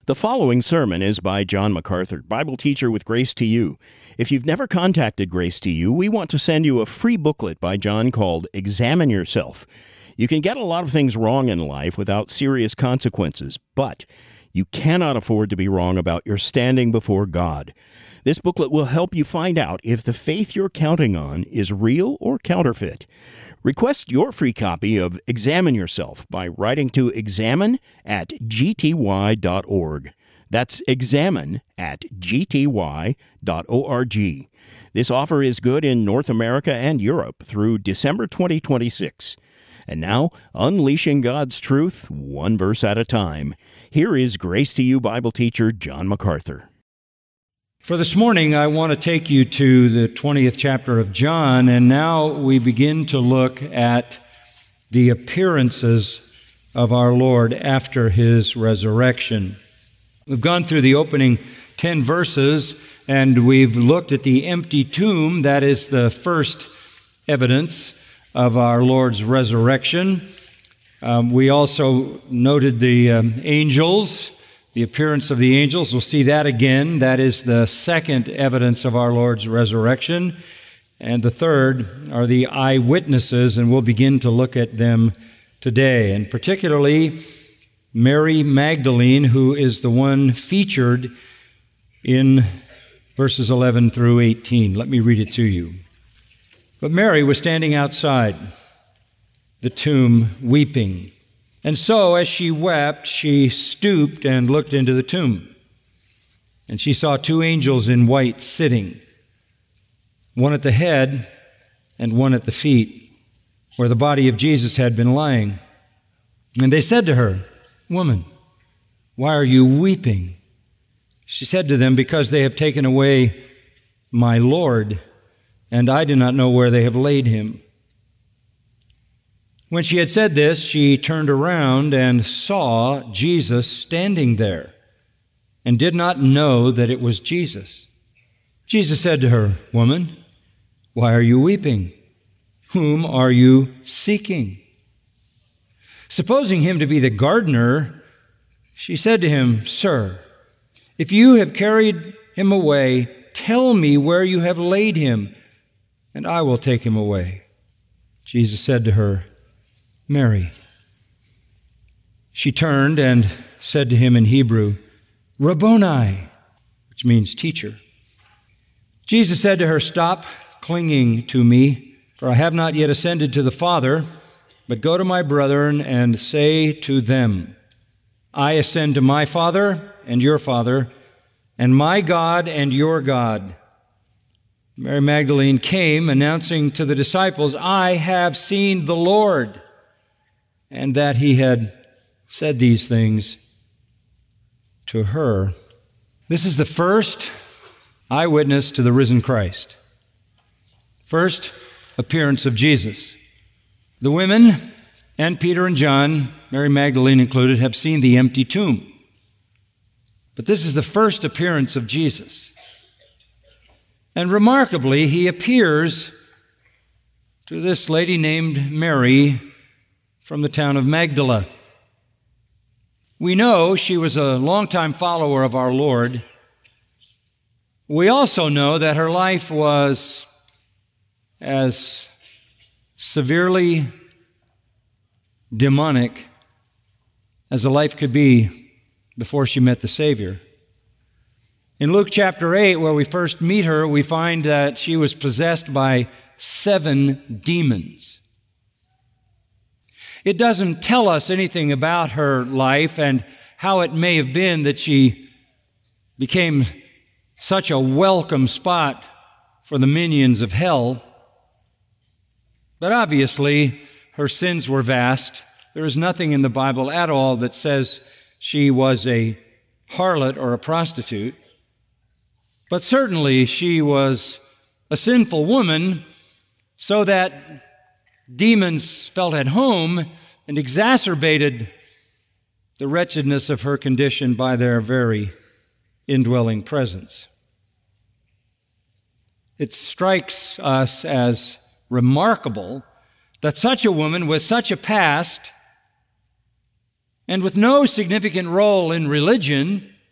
The following sermon is by John MacArthur, Bible teacher with Grace to You. If you've never contacted Grace to You, we want to send you a free booklet by John called Examine Yourself. You can get a lot of things wrong in life without serious consequences, but you cannot afford to be wrong about your standing before God. This booklet will help you find out if the faith you're counting on is real or counterfeit. Request your free copy of Examine Yourself by writing to examine@gty.org. That's examine@gty.org. This offer is good in North America and Europe through December 2026. And now, unleashing God's truth, one verse at a time. Here is Grace to You Bible teacher John MacArthur. For this morning, I want to take you to the 20th chapter of John, and now we begin to look at the appearances of our Lord after His resurrection. We've gone through the opening 10 verses, and we've looked at the empty tomb. That is the first evidence of our Lord's resurrection. We also noted the angels, the appearance of the angels. We'll see that again. That is the second evidence of our Lord's resurrection. And the third are the eyewitnesses, and we'll begin to look at them today. And particularly Mary Magdalene, who is the one featured in verses 11 through 18. Let me read it to you. But Mary was standing outside the tomb weeping. And so, as she wept, she stooped and looked into the tomb. And she saw two angels in white sitting, one at the head and one at the feet, where the body of Jesus had been lying. And they said to her, "Woman, why are you weeping?" She said to them, "Because they have taken away my Lord, and I do not know where they have laid him." When she had said this, she turned around and saw Jesus standing there, and did not know that it was Jesus. Jesus said to her, "Woman, why are you weeping? Whom are you seeking?" Supposing him to be the gardener, she said to him, "Sir, if you have carried him away, tell me where you have laid him, and I will take him away." Jesus said to her, "Mary." She turned and said to him in Hebrew, "Rabboni," which means teacher. Jesus said to her, "Stop clinging to me, for I have not yet ascended to the Father, but go to my brethren and say to them, I ascend to my Father and your Father, and my God and your God." Mary Magdalene came, announcing to the disciples, "I have seen the Lord," and that he had said these things to her. This is the first eyewitness to the risen Christ. First appearance of Jesus. The women and Peter and John, Mary Magdalene included, have seen the empty tomb. But this is the first appearance of Jesus. And remarkably, he appears to this lady named Mary from the town of Magdala. We know she was a longtime follower of our Lord. We also know that her life was as severely demonic as a life could be before she met the Savior. In Luke chapter 8, where we first meet her, we find that she was possessed by 7 demons. It doesn't tell us anything about her life and how it may have been that she became such a welcome spot for the minions of hell. But obviously, her sins were vast. There is nothing in the Bible at all that says she was a harlot or a prostitute. But certainly she was a sinful woman, so that demons felt at home and exacerbated the wretchedness of her condition by their very indwelling presence. It strikes us as remarkable that such a woman with such a past and with no significant role in religion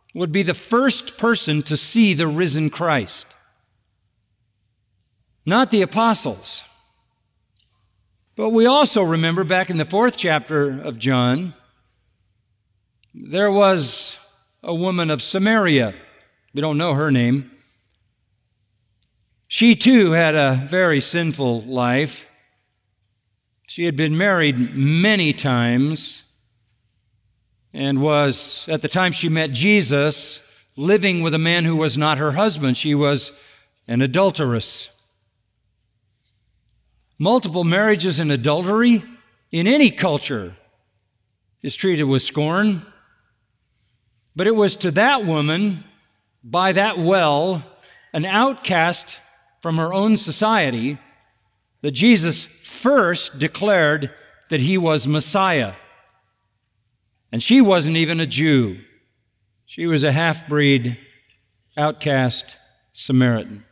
would be the first person to see the risen Christ. Not the apostles. But we also remember back in the 4th chapter of John, there was a woman of Samaria. We don't know her name. She too had a very sinful life. She had been married many times and was, at the time she met Jesus, living with a man who was not her husband. She was an adulteress. Multiple marriages and adultery in any culture is treated with scorn. But it was to that woman, by that well, an outcast from her own society, that Jesus first declared that he was Messiah. And she wasn't even a Jew. She was a half-breed, outcast Samaritan.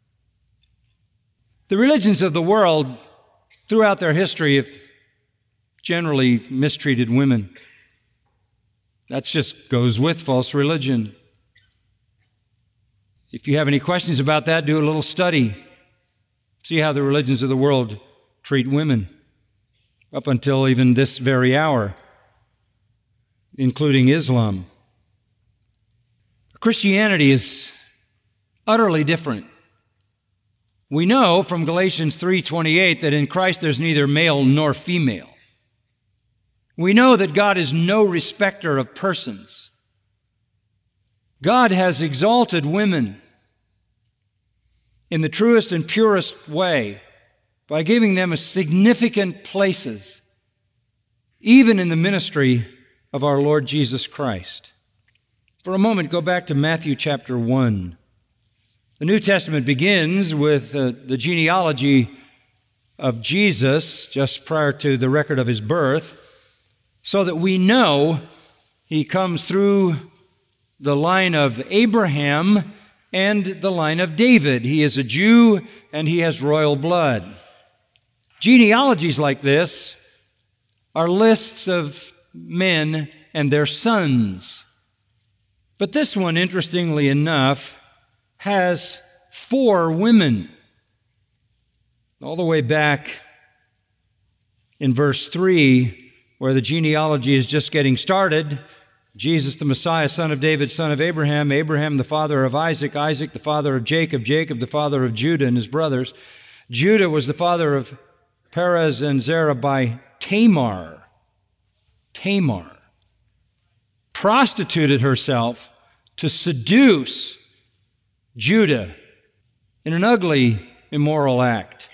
The religions of the world throughout their history have generally mistreated women. That just goes with false religion. If you have any questions about that, do a little study. See how the religions of the world treat women up until even this very hour, including Islam. Christianity is utterly different. We know from Galatians 3:28 that in Christ there's neither male nor female. We know that God is no respecter of persons. God has exalted women in the truest and purest way by giving them significant places, even in the ministry of our Lord Jesus Christ. For a moment, go back to Matthew chapter 1. The New Testament begins with the genealogy of Jesus just prior to the record of his birth, so that we know he comes through the line of Abraham and the line of David. He is a Jew and he has royal blood. Genealogies like this are lists of men and their sons. But this one, interestingly enough, has 4 women. All the way back in verse 3, where the genealogy is just getting started, Jesus the Messiah, son of David, son of Abraham, Abraham the father of Isaac, Isaac the father of Jacob, Jacob the father of Judah and his brothers. Judah was the father of Perez and Zerah by Tamar. Tamar prostituted herself to seduce Judah in an ugly, immoral act.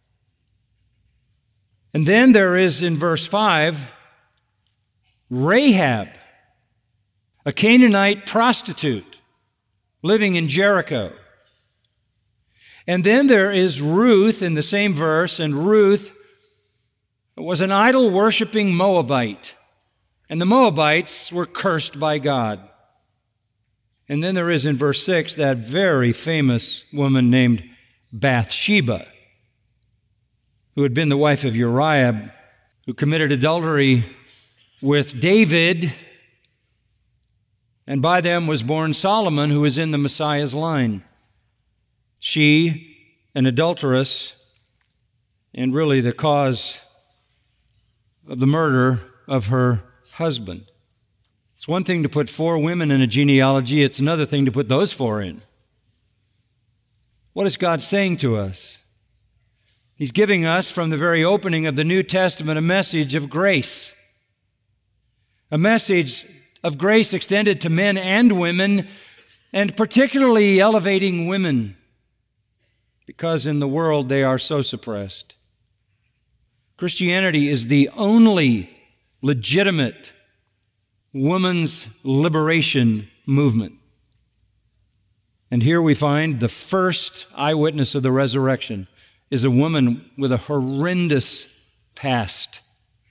And then there is in verse 5, Rahab, a Canaanite prostitute living in Jericho. And then there is Ruth in the same verse, and Ruth was an idol-worshiping Moabite, and the Moabites were cursed by God. And then there is in verse 6 that very famous woman named Bathsheba, who had been the wife of Uriah, who committed adultery with David, and by them was born Solomon, who is in the Messiah's line. She, an adulteress, and really the cause of the murder of her husband. It's one thing to put 4 women in a genealogy, it's another thing to put those 4 in. What is God saying to us? He's giving us, from the very opening of the New Testament, a message of grace. A message of grace extended to men and women, and particularly elevating women, because in the world they are so suppressed. Christianity is the only legitimate woman's liberation movement. And here we find the first eyewitness of the resurrection is a woman with a horrendous past.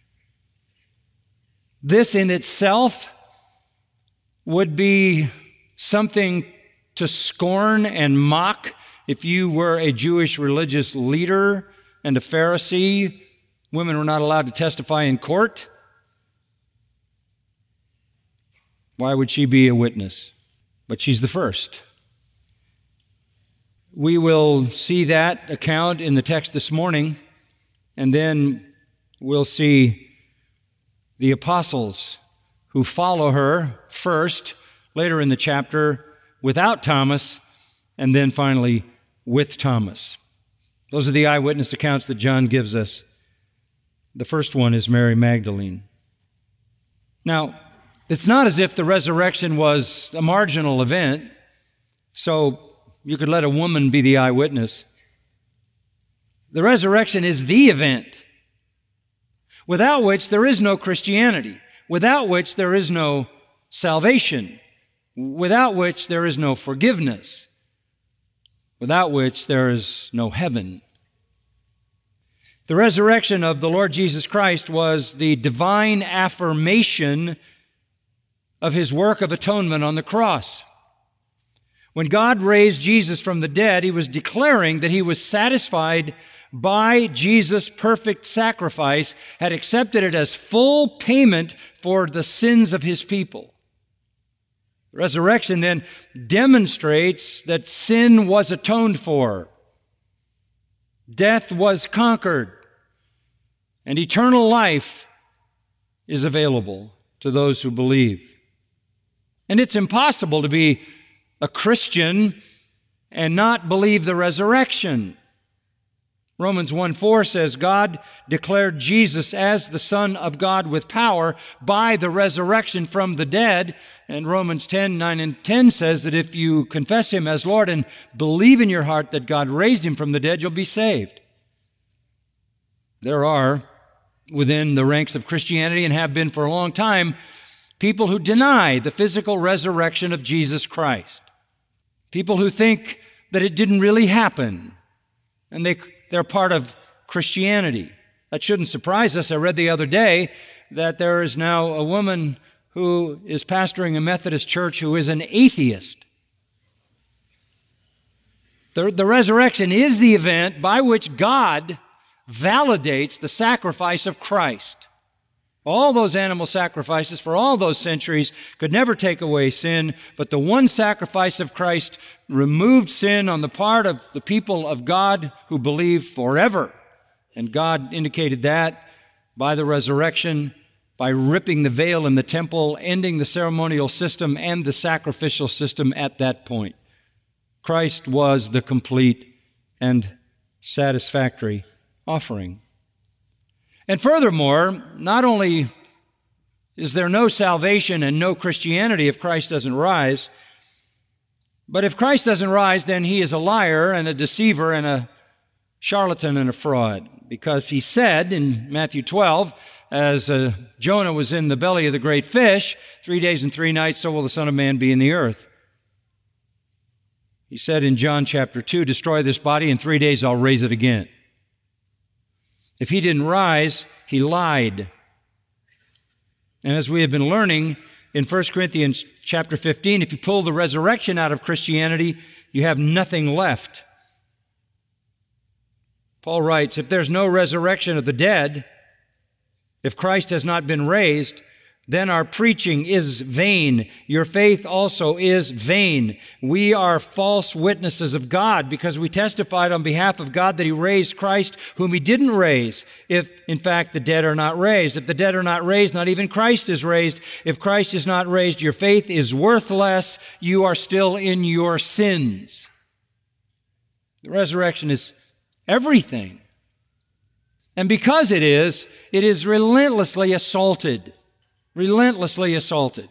This in itself would be something to scorn and mock if you were a Jewish religious leader and a Pharisee. Women were not allowed to testify in court. Why would she be a witness? but she's the first. We will see that account in the text this morning, and then we'll see the apostles who follow her first, later in the chapter, without Thomas, and then finally with Thomas. Those are the eyewitness accounts that John gives us. The first one is Mary Magdalene. Now, it's not as if the resurrection was a marginal event, so you could let a woman be the eyewitness. The resurrection is the event, without which there is no Christianity, without which there is no salvation, without which there is no forgiveness, without which there is no heaven. The resurrection of the Lord Jesus Christ was the divine affirmation of His work of atonement on the cross. When God raised Jesus from the dead, He was declaring that He was satisfied by Jesus' perfect sacrifice, had accepted it as full payment for the sins of His people. The resurrection then demonstrates that sin was atoned for, death was conquered, and eternal life is available to those who believe. And it's impossible to be a Christian and not believe the resurrection. Romans 1:4 says, God declared Jesus as the Son of God with power by the resurrection from the dead. And Romans 10:9 and 10 says that if you confess Him as Lord and believe in your heart that God raised Him from the dead, you'll be saved. There are, within the ranks of Christianity, and have been for a long time, people who deny the physical resurrection of Jesus Christ. People who think that it didn't really happen, and they're part of Christianity. That shouldn't surprise us. I read the other day that there is now a woman who is pastoring a Methodist church who is an atheist. The resurrection is the event by which God validates the sacrifice of Christ. All those animal sacrifices for all those centuries could never take away sin, but the one sacrifice of Christ removed sin on the part of the people of God who believe forever. And God indicated that by the resurrection, by ripping the veil in the temple, ending the ceremonial system and the sacrificial system at that point. Christ was the complete and satisfactory offering. And furthermore, not only is there no salvation and no Christianity if Christ doesn't rise, but if Christ doesn't rise, then He is a liar and a deceiver and a charlatan and a fraud. Because He said in Matthew 12, as Jonah was in the belly of the great fish, 3 days and 3 nights, so will the Son of Man be in the earth. He said in John chapter 2, destroy this body, in 3 days I'll raise it again. If He didn't rise, He lied. And as we have been learning in 1 Corinthians chapter 15, if you pull the resurrection out of Christianity, you have nothing left. Paul writes, if there's no resurrection of the dead, if Christ has not been raised, then our preaching is vain. Your faith also is vain. We are false witnesses of God because we testified on behalf of God that He raised Christ, whom He didn't raise, if in fact the dead are not raised. If the dead are not raised, not even Christ is raised. If Christ is not raised, your faith is worthless. You are still in your sins. The resurrection is everything. And because it is relentlessly assaulted. Relentlessly assaulted.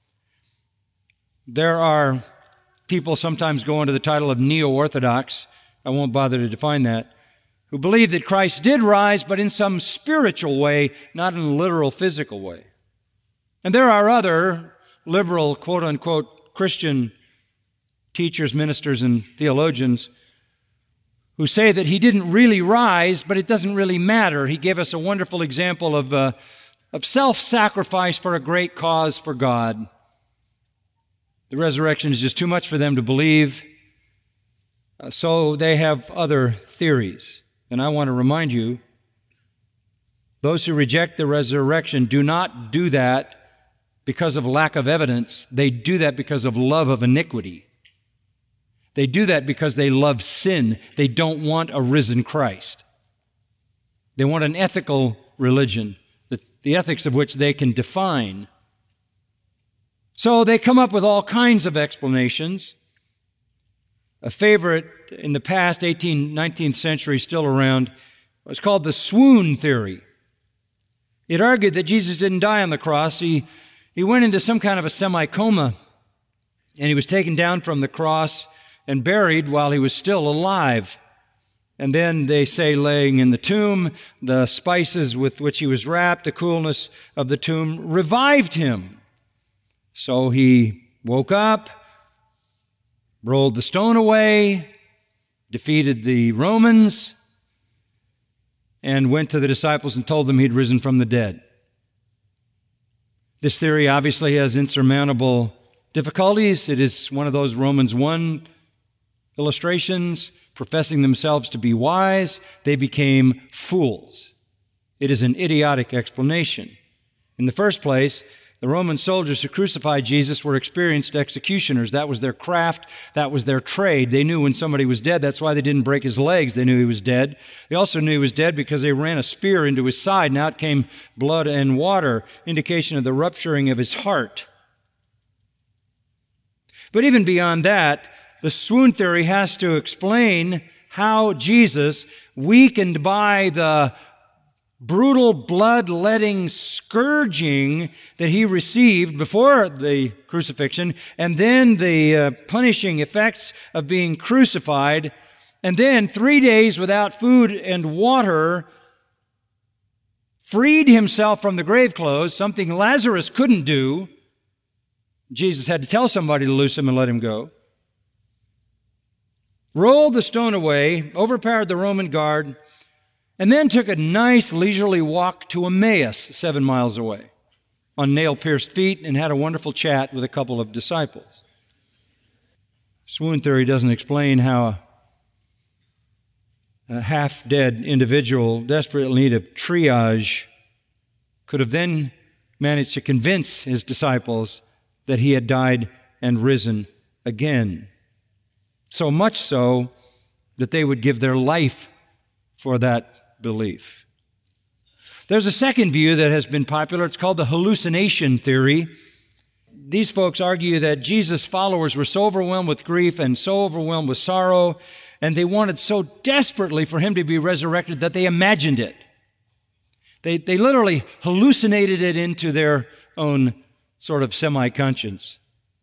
There are people sometimes go under the title of neo-Orthodox, I won't bother to define that, who believe that Christ did rise, but in some spiritual way, not in a literal physical way. And there are other liberal, quote-unquote, Christian teachers, ministers, and theologians who say that He didn't really rise, but it doesn't really matter. He gave us a wonderful example of self-sacrifice for a great cause for God. The resurrection is just too much for them to believe, so they have other theories. And I want to remind you, those who reject the resurrection do not do that because of lack of evidence. They do that because of love of iniquity. They do that because they love sin. They don't want a risen Christ. They want an ethical religion, the ethics of which they can define. So they come up with all kinds of explanations. A favorite in the past, 18th, 19th century, still around, was called the swoon theory. It argued that Jesus didn't die on the cross. He went into some kind of a semi-coma, and he was taken down from the cross and buried while he was still alive. And then they say laying in the tomb, the spices with which he was wrapped, the coolness of the tomb revived him. So he woke up, rolled the stone away, defeated the Romans, and went to the disciples and told them he'd risen from the dead. This theory obviously has insurmountable difficulties. It is one of those Romans 1 illustrations. Professing themselves to be wise, they became fools. It is an idiotic explanation. In the first place, the Roman soldiers who crucified Jesus were experienced executioners. That was their craft. That was their trade. They knew when somebody was dead. That's why they didn't break his legs. They knew he was dead. They also knew he was dead because they ran a spear into his side, and out came blood and water, indication of the rupturing of his heart. But even beyond that, the swoon theory has to explain how Jesus, weakened by the brutal blood-letting scourging that he received before the crucifixion, and then the punishing effects of being crucified, and then 3 days without food and water, freed himself from the grave clothes, something Lazarus couldn't do. Jesus had to tell somebody to loose him and let him go. Rolled the stone away, overpowered the Roman guard, and then took a nice leisurely walk to Emmaus, 7 miles away, on nail-pierced feet, and had a wonderful chat with a couple of disciples. Swoon theory doesn't explain how a half-dead individual, desperate in need of triage, could have then managed to convince his disciples that he had died and risen again. So much so that they would give their life for that belief. There's a second view that has been popular. It's called the hallucination theory. These folks argue that Jesus' followers were so overwhelmed with grief and so overwhelmed with sorrow, and they wanted so desperately for him to be resurrected that they imagined it. They literally hallucinated it into their own sort of semi-conscience.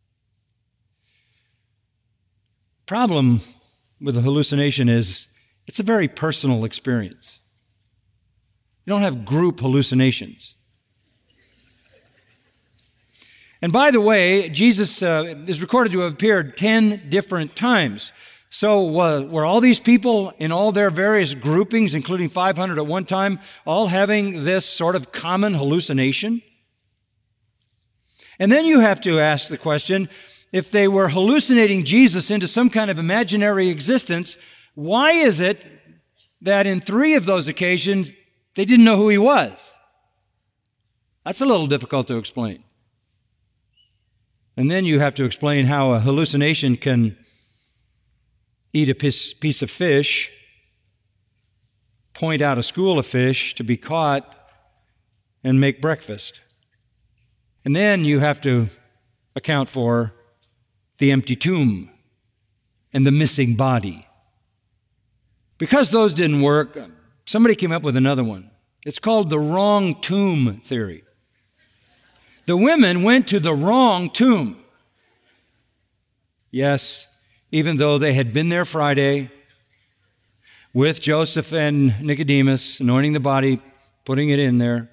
Problem with the hallucination is it's a very personal experience. You don't have group hallucinations. And by the way, Jesus is recorded to have appeared 10 different times. So were all these people in all their various groupings, including 500 at one time, all having this sort of common hallucination? And then you have to ask the question, if they were hallucinating Jesus into some kind of imaginary existence, why is it that in 3 of those occasions they didn't know who he was? That's a little difficult to explain. And then you have to explain how a hallucination can eat a piece of fish, point out a school of fish to be caught, and make breakfast. And then you have to account for the empty tomb and the missing body. Because those didn't work, somebody came up with another one. It's called the wrong tomb theory. The women went to the wrong tomb. Yes, even though they had been there Friday with Joseph and Nicodemus, anointing the body, putting it in there.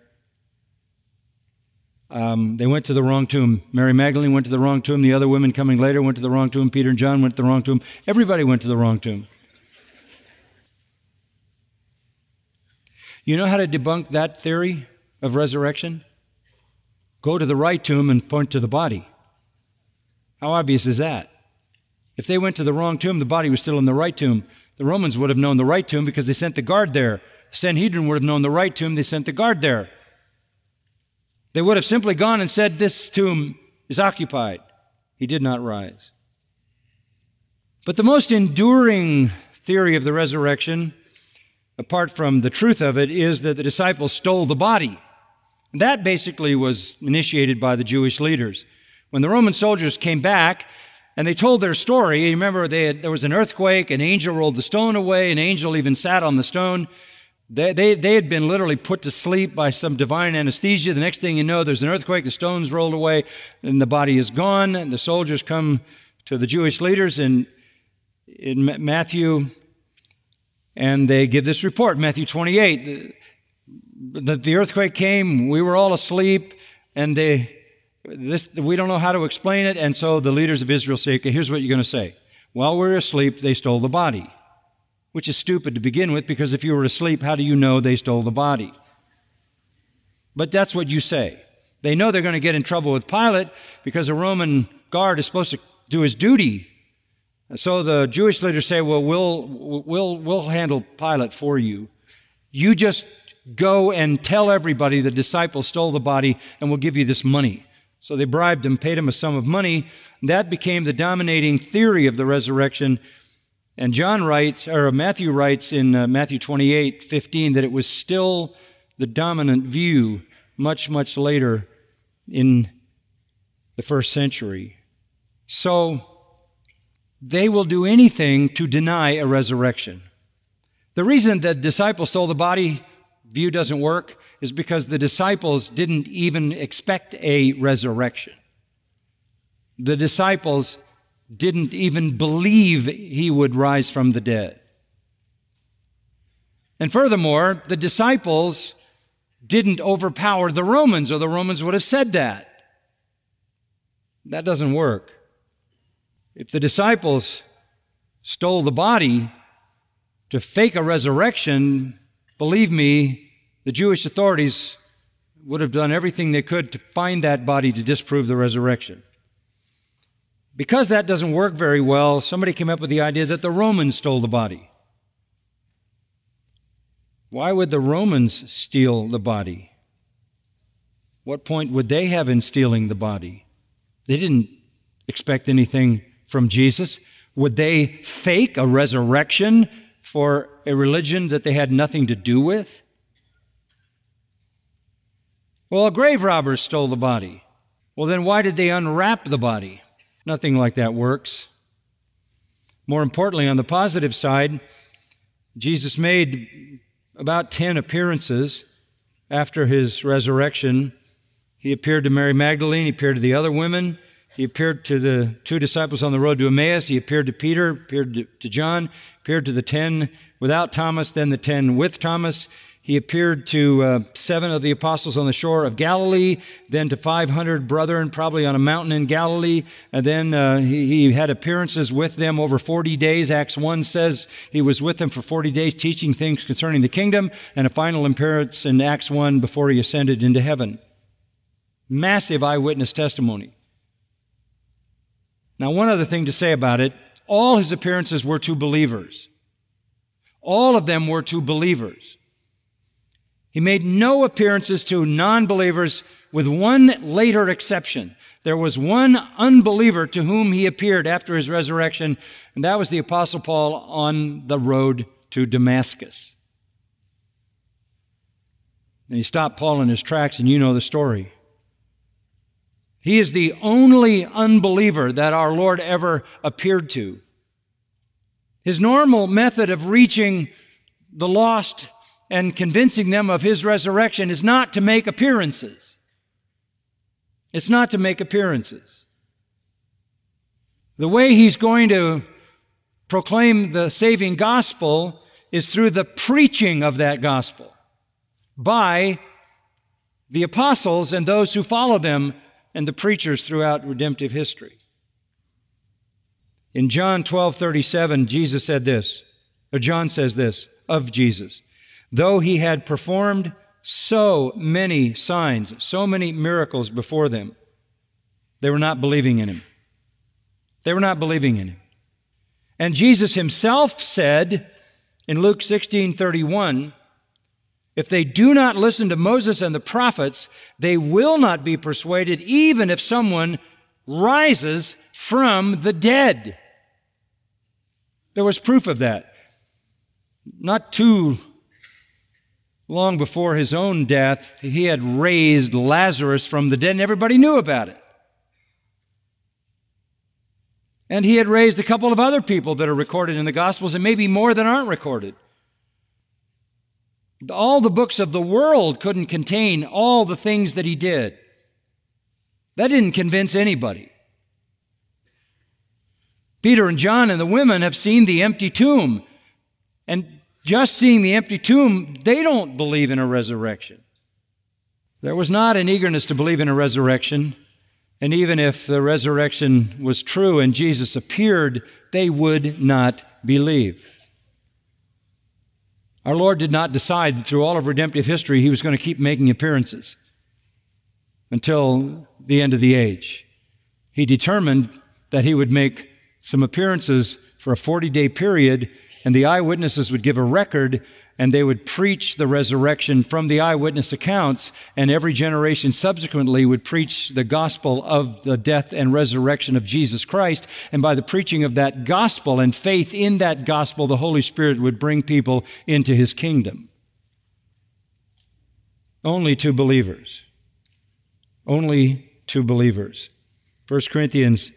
They went to the wrong tomb. Mary Magdalene went to the wrong tomb. The other women coming later went to the wrong tomb. Peter and John went to the wrong tomb. Everybody went to the wrong tomb. You know how to debunk that theory of resurrection? Go to the right tomb and point to the body. How obvious is that? If they went to the wrong tomb, the body was still in the right tomb. The Romans would have known the right tomb because they sent the guard there. The Sanhedrin would have known the right tomb. They sent the guard there. They would have simply gone and said, this tomb is occupied. He did not rise. But the most enduring theory of the resurrection, apart from the truth of it, is that the disciples stole the body. And that basically was initiated by the Jewish leaders. When the Roman soldiers came back and they told their story, you remember there was an earthquake, an angel rolled the stone away, an angel even sat on the stone. They had been literally put to sleep by some divine anesthesia. The next thing you know, there's an earthquake, the stone's rolled away, and the body is gone. And the soldiers come to the Jewish leaders in Matthew, and they give this report, Matthew 28, that the earthquake came, we were all asleep, and we don't know how to explain it, and so the leaders of Israel say, okay, here's what you're going to say. While we were asleep, they stole the body. Which is stupid to begin with, because if you were asleep, how do you know they stole the body? But that's what you say. They know they're going to get in trouble with Pilate because a Roman guard is supposed to do his duty. So the Jewish leaders say, well, we'll handle Pilate for you. You just go and tell everybody the disciples stole the body, and we'll give you this money. So they bribed him, paid him a sum of money. That became the dominating theory of the resurrection. And Matthew writes in Matthew 28:15 that it was still the dominant view much, much later in the first century. So they will do anything to deny a resurrection. The reason that disciples stole the body view doesn't work is because the disciples didn't even expect a resurrection. The disciples didn't even believe he would rise from the dead. And furthermore, the disciples didn't overpower the Romans, or the Romans would have said that. That doesn't work. If the disciples stole the body to fake a resurrection, believe me, the Jewish authorities would have done everything they could to find that body to disprove the resurrection. Because that doesn't work very well, somebody came up with the idea that the Romans stole the body. Why would the Romans steal the body? What point would they have in stealing the body? They didn't expect anything from Jesus. Would they fake a resurrection for a religion that they had nothing to do with? Well, grave robbers stole the body. Well, then why did they unwrap the body? Nothing like that works. More importantly, on the positive side, Jesus made about 10 appearances after his resurrection. He appeared to Mary Magdalene, he appeared to the other women, he appeared to the 2 disciples on the road to Emmaus, he appeared to Peter, appeared to John, appeared to the 10 without Thomas, then the 10 with Thomas. He appeared to 7 of the apostles on the shore of Galilee, then to 500 brethren, probably on a mountain in Galilee. And then he had appearances with them over 40 days. Acts 1 says he was with them for 40 days, teaching things concerning the kingdom, and a final appearance in Acts 1 before he ascended into heaven. Massive eyewitness testimony. Now, one other thing to say about it, all his appearances were to believers. All of them were to believers. He made no appearances to non-believers, with one later exception. There was one unbeliever to whom he appeared after his resurrection, and that was the Apostle Paul on the road to Damascus. And he stopped Paul in his tracks, and you know the story. He is the only unbeliever that our Lord ever appeared to. His normal method of reaching the lost and convincing them of his resurrection is not to make appearances. It's not to make appearances. The way he's going to proclaim the saving gospel is through the preaching of that gospel by the apostles and those who follow them and the preachers throughout redemptive history. In John 12:37, Jesus said this, or John says this of Jesus. Though he had performed so many signs, so many miracles before them, they were not believing in him. They were not believing in him. And Jesus himself said in Luke 16:31 If they do not listen to Moses and the prophets, they will not be persuaded, even if someone rises from the dead. There was proof of that. Not too long before his own death, he had raised Lazarus from the dead, and everybody knew about it. And he had raised a couple of other people that are recorded in the Gospels, and maybe more that aren't recorded. All the books of the world couldn't contain all the things that he did. That didn't convince anybody. Peter and John and the women have seen the empty tomb. And just seeing the empty tomb, they don't believe in a resurrection. There was not an eagerness to believe in a resurrection. And even if the resurrection was true and Jesus appeared, they would not believe. Our Lord did not decide through all of redemptive history he was going to keep making appearances until the end of the age. He determined that he would make some appearances for a 40-day period, and the eyewitnesses would give a record, and they would preach the resurrection from the eyewitness accounts, and every generation subsequently would preach the gospel of the death and resurrection of Jesus Christ. And by the preaching of that gospel and faith in that gospel, the Holy Spirit would bring people into his kingdom. Only to believers. Only to believers. 1 Corinthians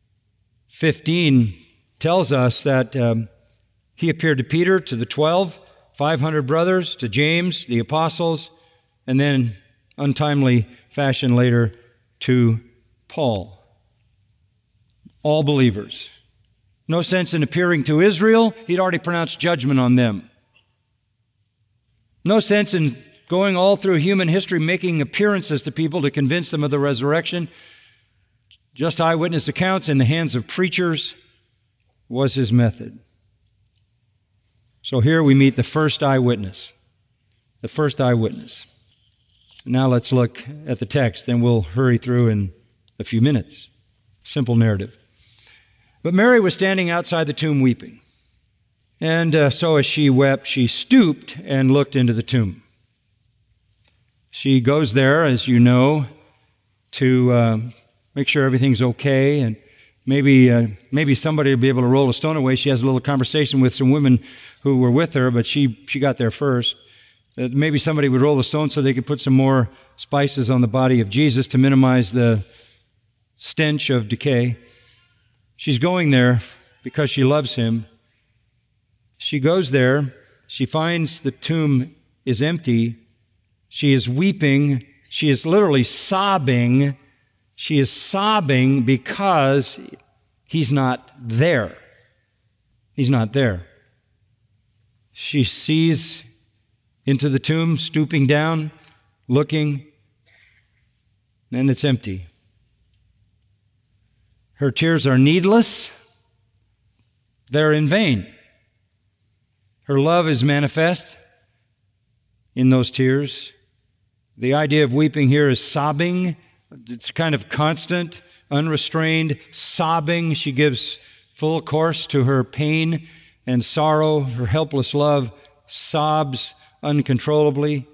15 tells us that he appeared to Peter, to the 12, 500 brothers, to James, the apostles, and then untimely fashion later to Paul. All believers. No sense in appearing to Israel. He'd already pronounced judgment on them. No sense in going all through human history making appearances to people to convince them of the resurrection. Just eyewitness accounts in the hands of preachers was his method. So here we meet the first eyewitness. The first eyewitness. Now let's look at the text, and we'll hurry through in a few minutes. Simple narrative. But Mary was standing outside the tomb weeping. And so as she wept, she stooped and looked into the tomb. She goes there, as you know, to make sure everything's okay, and maybe somebody will be able to roll a stone away. She has a little conversation with some women who were with her, but she got there first. Maybe somebody would roll the stone so they could put some more spices on the body of Jesus to minimize the stench of decay. She's going there because she loves him. She goes there. She finds the tomb is empty. She is weeping. She is literally sobbing. She is sobbing because he's not there. He's not there. She sees into the tomb, stooping down, looking, and it's empty. Her tears are needless. They're in vain. Her love is manifest in those tears. The idea of weeping here is sobbing. It's kind of constant, unrestrained sobbing. She gives full course to her pain and sorrow. Her helpless love sobs uncontrollably.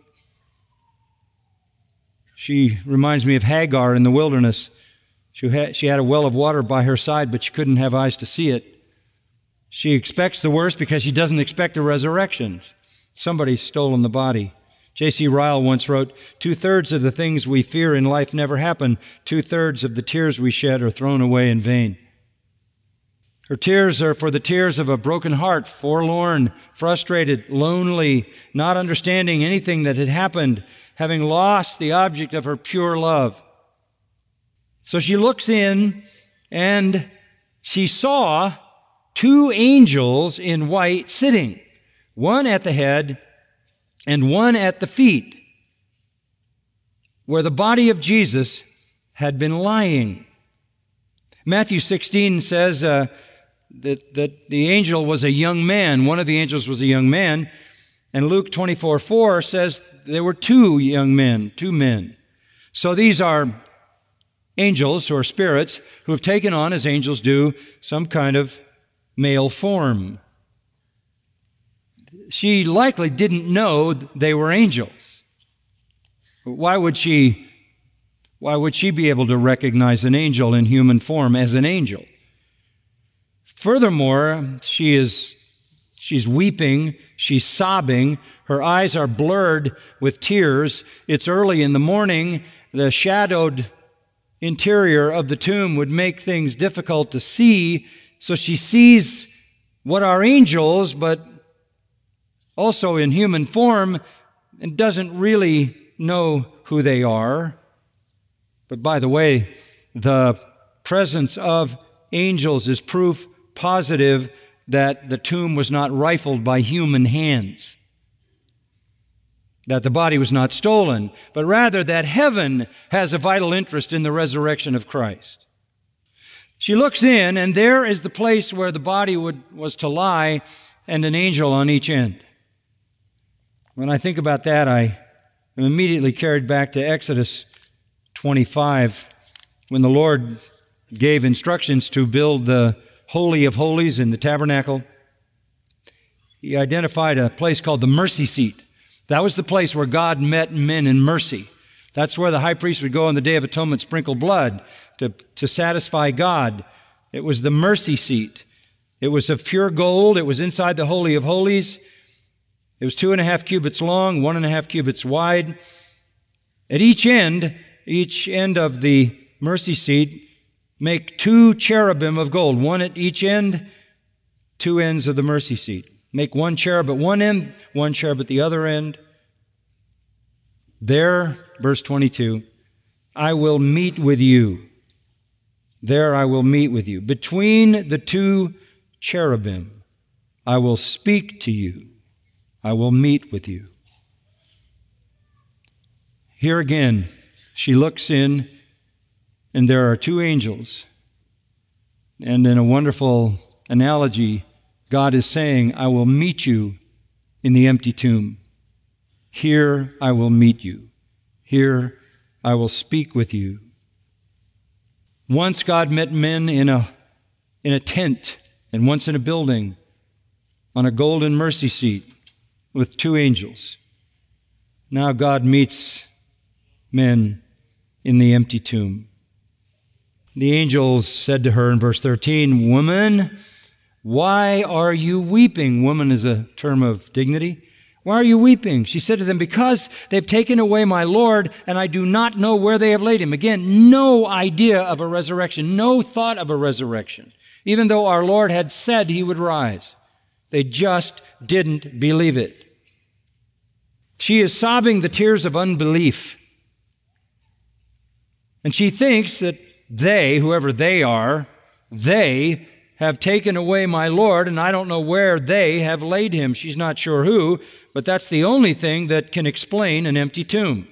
She reminds me of Hagar in the wilderness. She had a well of water by her side, but she couldn't have eyes to see it. She expects the worst because she doesn't expect a resurrection. Somebody's stolen the body. J.C. Ryle once wrote, 2/3 of the things we fear in life never happen. 2/3 of the tears we shed are thrown away in vain. Her tears are for the tears of a broken heart, forlorn, frustrated, lonely, not understanding anything that had happened, having lost the object of her pure love. So she looks in, and she saw 2 angels in white sitting, one at the head and one at the feet, where the body of Jesus had been lying. Matthew 16 says that the angel was a young man. One of the angels was a young man. And Luke 24:4 says there were 2 young men, 2 men. So these are angels, or spirits, who have taken on, as angels do, some kind of male form. she likely didn't know they were angels. Why would she be able to recognize an angel in human form as an angel? Furthermore, she's weeping, she's sobbing, her eyes are blurred with tears. It's early in the morning. The shadowed interior of the tomb would make things difficult to see, so she sees what are angels, but also in human form, and doesn't really know who they are. But by the way, the presence of angels is proof positive that the tomb was not rifled by human hands, that the body was not stolen, but rather that heaven has a vital interest in the resurrection of Christ. She looks in, and there is the place where the body was to lie, and an angel on each end. When I think about that, I am immediately carried back to Exodus 25, when the Lord gave instructions to build the Holy of Holies in the tabernacle. He identified a place called the mercy seat. That was the place where God met men in mercy. That's where the high priest would go on the Day of Atonement, sprinkle blood to satisfy God. It was the mercy seat. It was of pure gold. It was inside the Holy of Holies. It was 2.5 cubits long, 1.5 cubits wide. At each end of the mercy seat, make 2 cherubim of gold, one at each end, 2 ends of the mercy seat. Make 1 cherub at one end, 1 cherub at the other end. There, verse 22, I will meet with you. There I will meet with you. Between the 2 cherubim, I will speak to you. I will meet with you. Here again, she looks in, and there are 2 angels. And in a wonderful analogy, God is saying, I will meet you in the empty tomb. Here I will meet you. Here I will speak with you. Once God met men in a tent, and once in a building, on a golden mercy seat with 2 angels. Now God meets men in the empty tomb. The angels said to her in verse 13, Woman, why are you weeping? Woman is a term of dignity. Why are you weeping? She said to them, Because they've taken away my Lord, and I do not know where they have laid him. Again, no idea of a resurrection, no thought of a resurrection, even though our Lord had said he would rise. They just didn't believe it. She is sobbing the tears of unbelief. And she thinks that they, whoever they are, they have taken away my Lord, and I don't know where they have laid him. She's not sure who, but that's the only thing that can explain an empty tomb.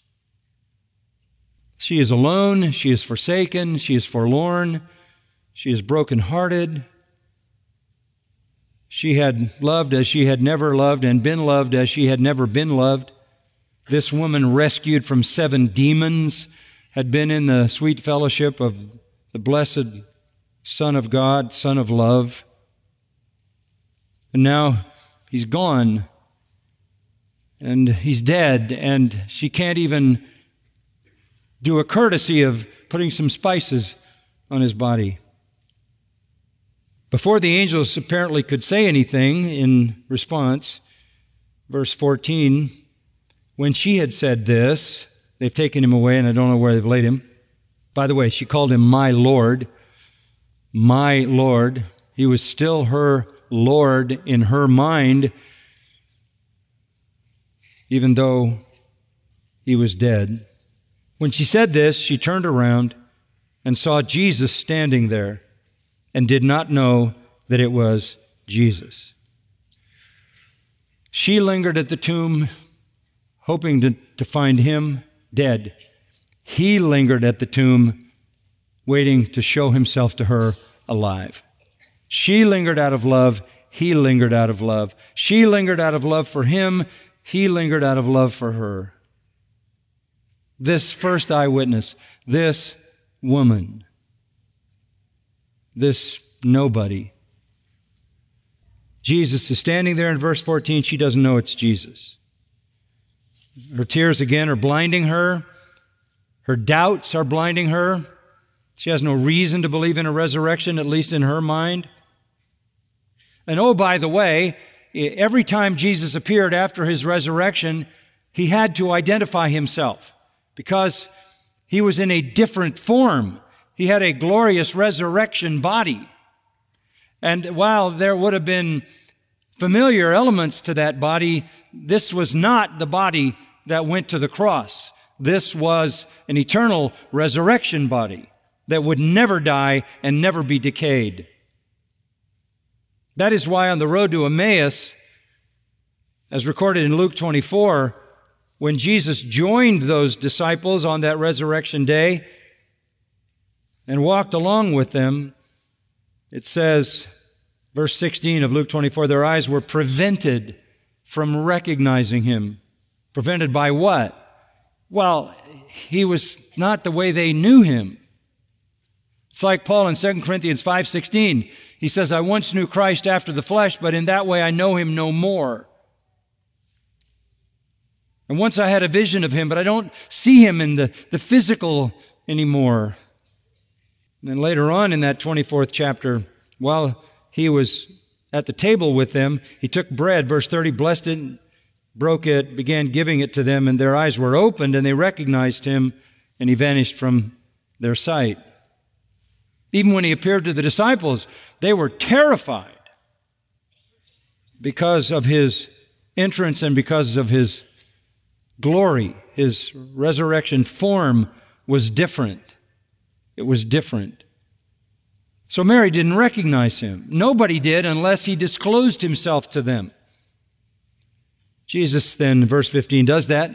She is alone, she is forsaken, she is forlorn, she is brokenhearted. She had loved as she had never loved and been loved as she had never been loved. This woman, rescued from 7 demons, had been in the sweet fellowship of the blessed Son of God, Son of love. And now he's gone, and he's dead, and she can't even do a courtesy of putting some spices on his body. Before the angels apparently could say anything in response, verse 14, when she had said this, they've taken him away and I don't know where they've laid him. By the way, she called him my Lord. My Lord. He was still her Lord in her mind, even though he was dead. When she said this, she turned around and saw Jesus standing there, and did not know that it was Jesus. She lingered at the tomb, hoping to find him dead. He lingered at the tomb, waiting to show himself to her alive. She lingered out of love. He lingered out of love. She lingered out of love for him. He lingered out of love for her. This first eyewitness, this woman, this nobody, Jesus is standing there in verse 14. She doesn't know it's Jesus. Her tears again are blinding her. Her doubts are blinding her. She has no reason to believe in a resurrection, at least in her mind. And oh, by the way, every time Jesus appeared after his resurrection, he had to identify himself because he was in a different form. He had a glorious resurrection body. And while there would have been familiar elements to that body, this was not the body that went to the cross. This was an eternal resurrection body that would never die and never be decayed. That is why on the road to Emmaus, as recorded in Luke 24, when Jesus joined those disciples on that resurrection day and walked along with them, it says, verse 16 of Luke 24, their eyes were prevented from recognizing him. Prevented by what? Well, he was not the way they knew him. It's like Paul in 2 Corinthians 5:16. He says, I once knew Christ after the flesh, but in that way I know him no more. And once I had a vision of him, but I don't see him in the physical anymore. And then later on in that 24th chapter, while he was at the table with them, he took bread, verse 30, blessed it, broke it, began giving it to them, and their eyes were opened, and they recognized him, and he vanished from their sight. Even when he appeared to the disciples, they were terrified because of his entrance and because of his glory. His resurrection form was different. It was different. So Mary didn't recognize him. Nobody did unless he disclosed himself to them. Jesus then, verse 15, does that.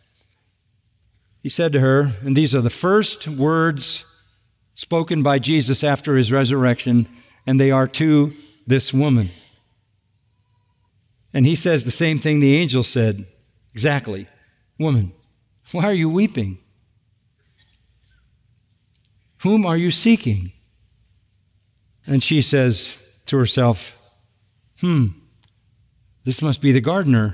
He said to her, and these are the first words spoken by Jesus after his resurrection, and they are to this woman. And he says the same thing the angel said, exactly. Woman, why are you weeping? Whom are you seeking? And she says to herself, this must be the gardener.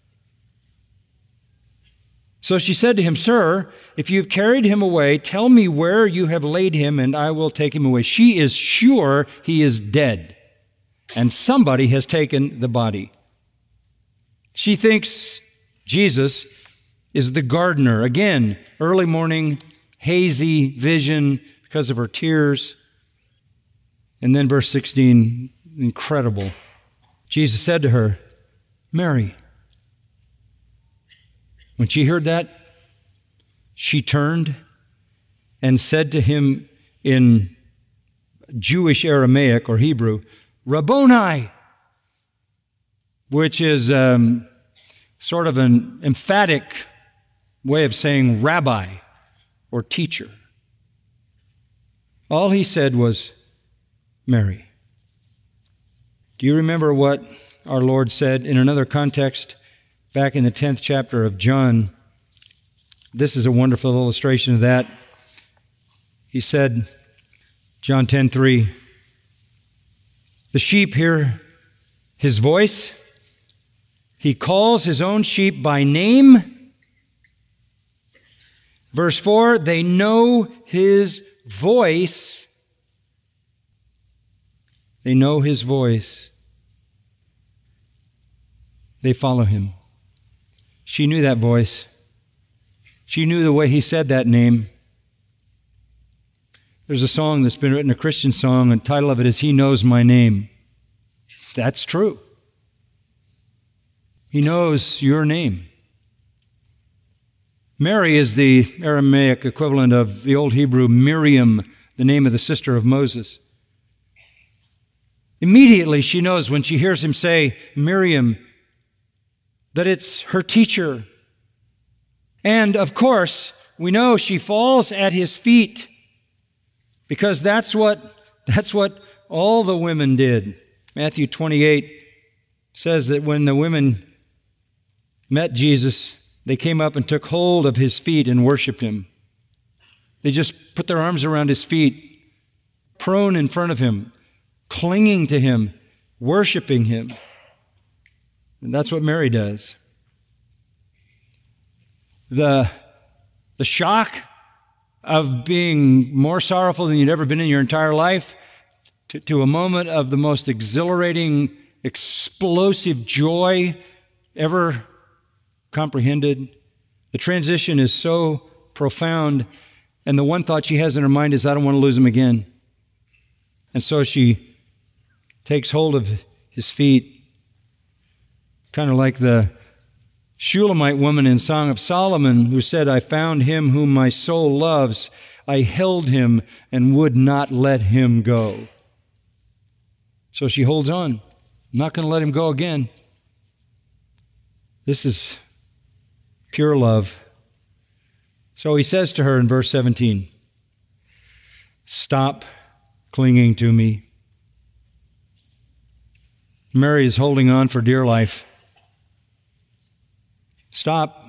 So she said to him, Sir, if you've carried him away, tell me where you have laid him, and I will take him away. She is sure he is dead, and somebody has taken the body. She thinks Jesus is the gardener. Again, early morning, hazy vision because of her tears. And then verse 16, incredible. Jesus said to her, Mary. When she heard that, she turned and said to him in Jewish Aramaic or Hebrew, Rabboni, which is sort of an emphatic way of saying rabbi or teacher. All he said was, Mary. Do you remember what our Lord said in another context back in the 10th chapter of John? This is a wonderful illustration of that. He said, John 10:3, the sheep hear his voice. He calls his own sheep by name. Verse 4, they know his voice. They know his voice. They follow him. She knew that voice. She knew the way he said that name. There's a song that's been written, a Christian song, and the title of it is He Knows My Name. That's true. He knows your name. Mary is the Aramaic equivalent of the Old Hebrew Miriam, the name of the sister of Moses. Immediately she knows when she hears him say, Miriam, that it's her teacher. And of course, we know she falls at his feet because that's what all the women did. Matthew 28 says that when the women met Jesus, they came up and took hold of his feet and worshiped him. They just put their arms around his feet, prone in front of him, clinging to him, worshiping him. And that's what Mary does. The shock of being more sorrowful than you'd ever been in your entire life to a moment of the most exhilarating, explosive joy ever comprehended. The transition is so profound, and the one thought she has in her mind is, I don't want to lose him again. And so she takes hold of his feet, kind of like the Shulamite woman in Song of Solomon who said, I found him whom my soul loves. I held him and would not let him go. So she holds on. I'm not going to let him go again. This is pure love. So he says to her in verse 17, stop clinging to me. Mary is holding on for dear life. Stop.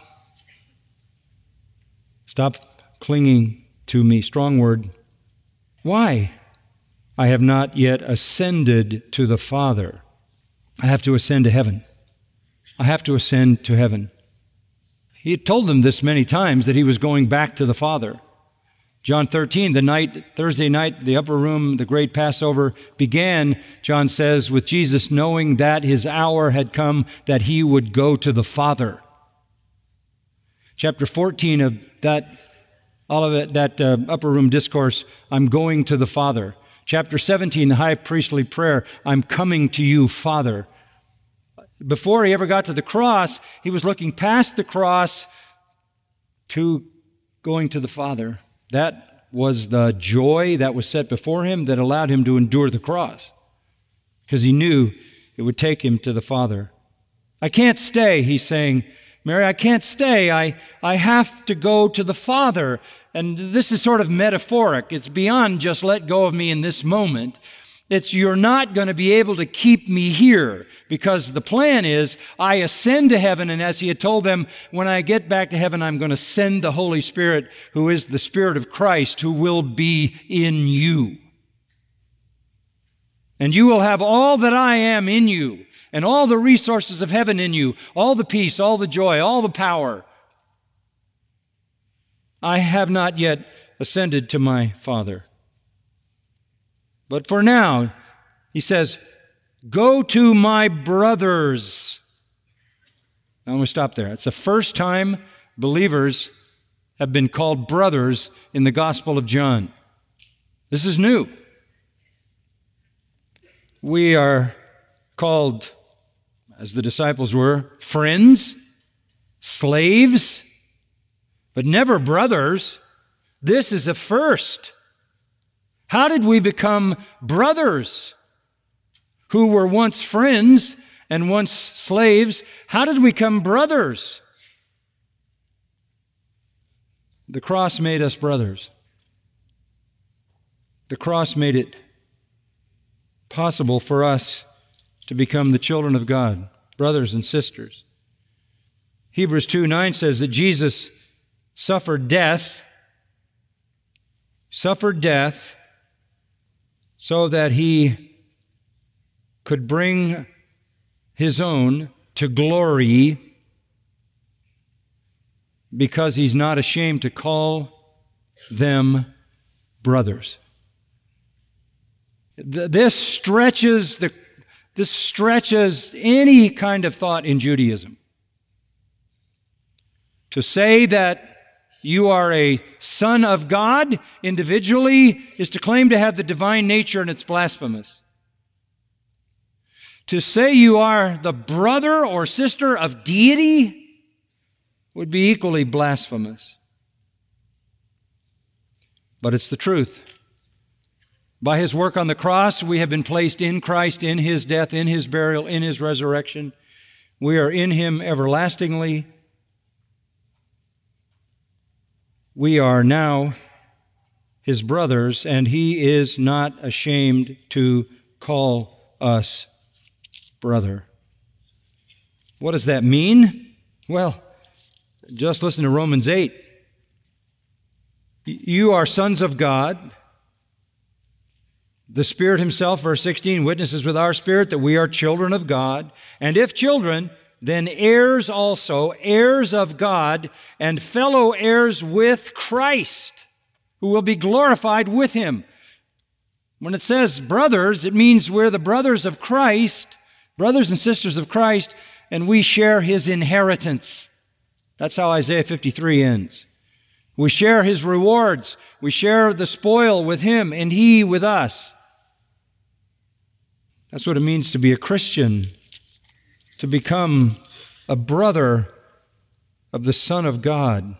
Stop clinging to me. Strong word. Why? I have not yet ascended to the Father. I have to ascend to heaven. I have to ascend to heaven. He had told them this many times that he was going back to the Father. John 13, Thursday night, the upper room, the great Passover began, John says, with Jesus knowing that his hour had come, that he would go to the Father. Chapter 14 of that upper room discourse, I'm going to the Father. Chapter 17, the high priestly prayer, I'm coming to you, Father. Before he ever got to the cross, he was looking past the cross to going to the Father. That was the joy that was set before him that allowed him to endure the cross, because he knew it would take him to the Father. I can't stay, he's saying, Mary, I can't stay. I have to go to the Father. And this is sort of metaphoric. It's beyond just let go of me in this moment. It's you're not going to be able to keep me here, because the plan is I ascend to heaven, and as he had told them, when I get back to heaven, I'm going to send the Holy Spirit, who is the Spirit of Christ, who will be in you. And you will have all that I am in you, and all the resources of heaven in you, all the peace, all the joy, all the power. I have not yet ascended to my Father. But for now, he says, go to my brothers. Now I'm going to stop there. It's the first time believers have been called brothers in the Gospel of John. This is new. We are called, as the disciples were, friends, slaves, but never brothers. This is a first. How did we become brothers who were once friends and once slaves? How did we become brothers? The cross made us brothers. The cross made it possible for us to become the children of God, brothers and sisters. Hebrews 2:9 says that Jesus suffered death so that he could bring his own to glory, because he's not ashamed to call them brothers. This stretches any kind of thought in Judaism. To say that you are a son of God individually is to claim to have the divine nature, and it's blasphemous. To say you are the brother or sister of deity would be equally blasphemous. But it's the truth. By his work on the cross, we have been placed in Christ, in his death, in his burial, in his resurrection. We are in him everlastingly. We are now his brothers, and he is not ashamed to call us brother. What does that mean? Well, just listen to Romans 8. You are sons of God. The Spirit himself, verse 16, witnesses with our spirit that we are children of God. And if children, then heirs also, heirs of God, and fellow heirs with Christ, who will be glorified with him. When it says brothers, it means we're the brothers of Christ, brothers and sisters of Christ, and we share his inheritance. That's how Isaiah 53 ends. We share his rewards. We share the spoil with him and he with us. That's what it means to be a Christian, to become a brother of the Son of God.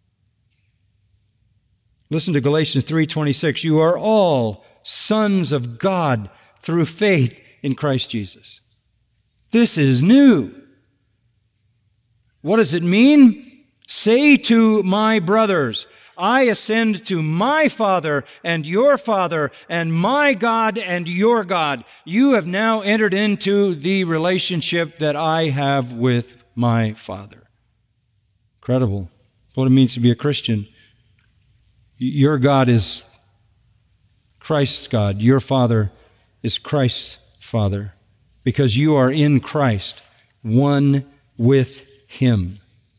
Listen to Galatians 3:26. You are all sons of God through faith in Christ Jesus. This is new. What does it mean? Say to my brothers, I ascend to my Father and your Father and my God and your God. You have now entered into the relationship that I have with my Father. Incredible. What it means to be a Christian. Your God is Christ's God. Your Father is Christ's Father, because you are in Christ, one with him.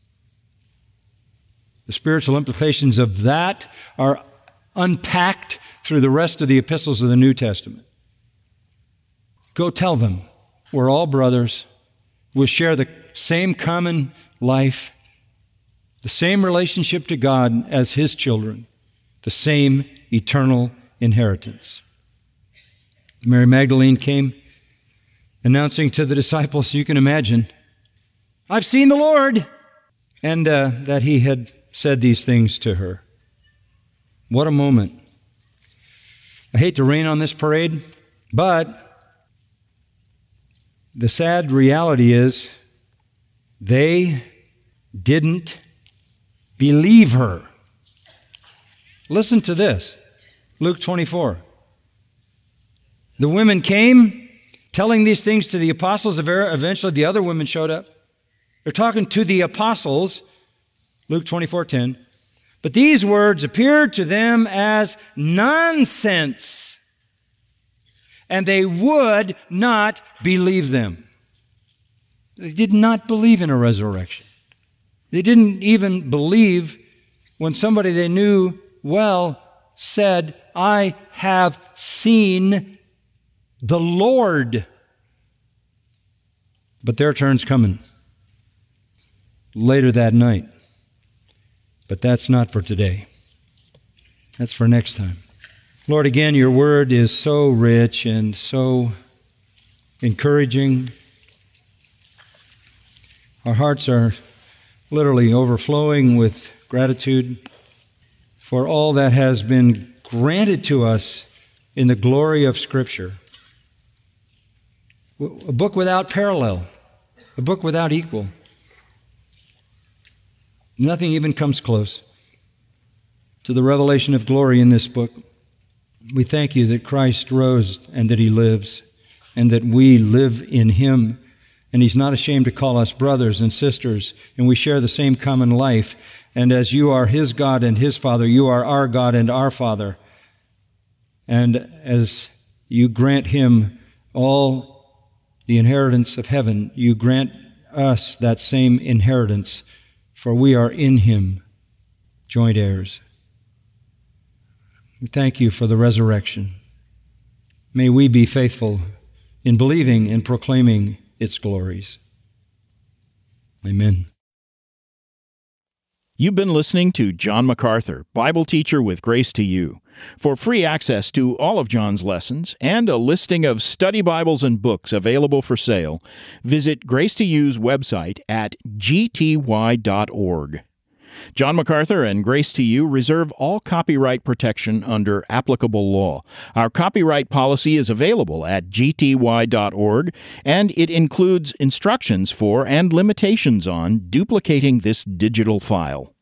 The spiritual implications of that are unpacked through the rest of the epistles of the New Testament. Go tell them we're all brothers. We share the same common life, the same relationship to God as his children, the same eternal inheritance. Mary Magdalene came announcing to the disciples, you can imagine, I've seen the Lord, and that he had said these things to her. What a moment. I hate to rain on this parade, but the sad reality is they didn't believe her. Listen to this, Luke 24. The women came telling these things to the apostles. Eventually the other women showed up. They're talking to the apostles, Luke 24:10. But these words appeared to them as nonsense, and they would not believe them. They did not believe in a resurrection. They didn't even believe when somebody they knew well said, I have seen the Lord. But their turn's coming later that night. But that's not for today. That's for next time. Lord, again, your word is so rich and so encouraging. Our hearts are literally overflowing with gratitude for all that has been granted to us in the glory of Scripture. A book without parallel, a book without equal. Nothing even comes close to the revelation of glory in this book. We thank you that Christ rose and that he lives and that we live in him. And he's not ashamed to call us brothers and sisters, and we share the same common life. And as you are his God and his Father, you are our God and our Father. And as you grant him all the inheritance of heaven, you grant us that same inheritance, for we are in him, joint heirs. We thank you for the resurrection. May we be faithful in believing and proclaiming its glories. Amen. You've been listening to John MacArthur, Bible teacher with Grace to You. For free access to all of John's lessons and a listing of study Bibles and books available for sale, visit Grace to You's website at gty.org. John MacArthur and Grace to You reserve all copyright protection under applicable law. Our copyright policy is available at gty.org, and it includes instructions for and limitations on duplicating this digital file.